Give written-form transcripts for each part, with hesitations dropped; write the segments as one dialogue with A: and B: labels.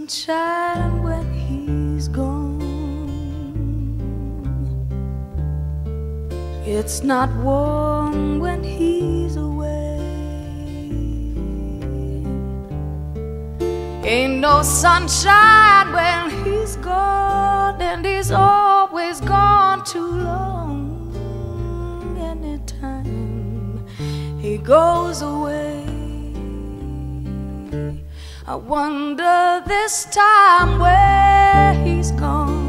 A: sunshine when he's gone. It's not warm when he's away. Ain't no sunshine when he's gone, and he's always gone too long. Anytime he goes away, I wonder this time where he's gone.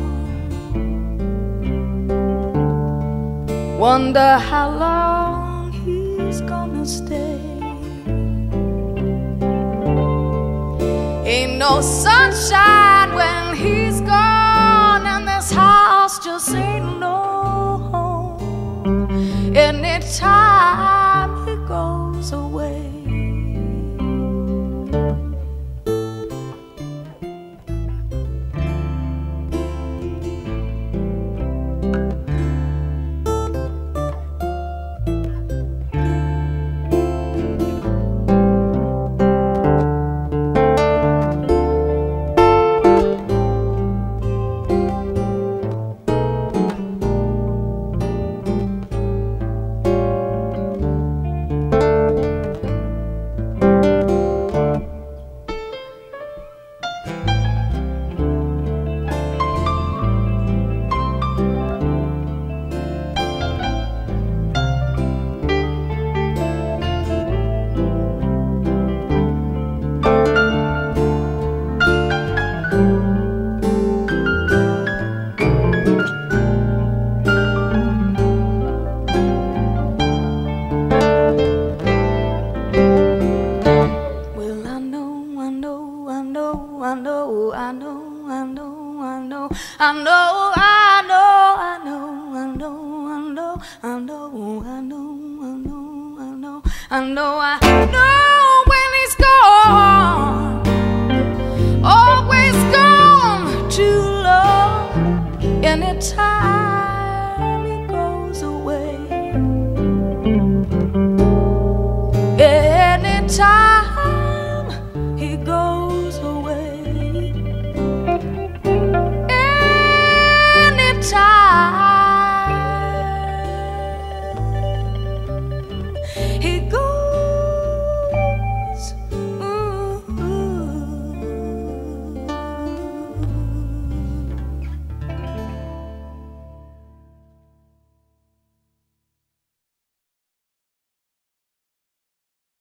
A: Wonder how long he's gonna stay. Ain't no sunshine when he's gone, and this house just ain't no home. Anytime he goes away. I know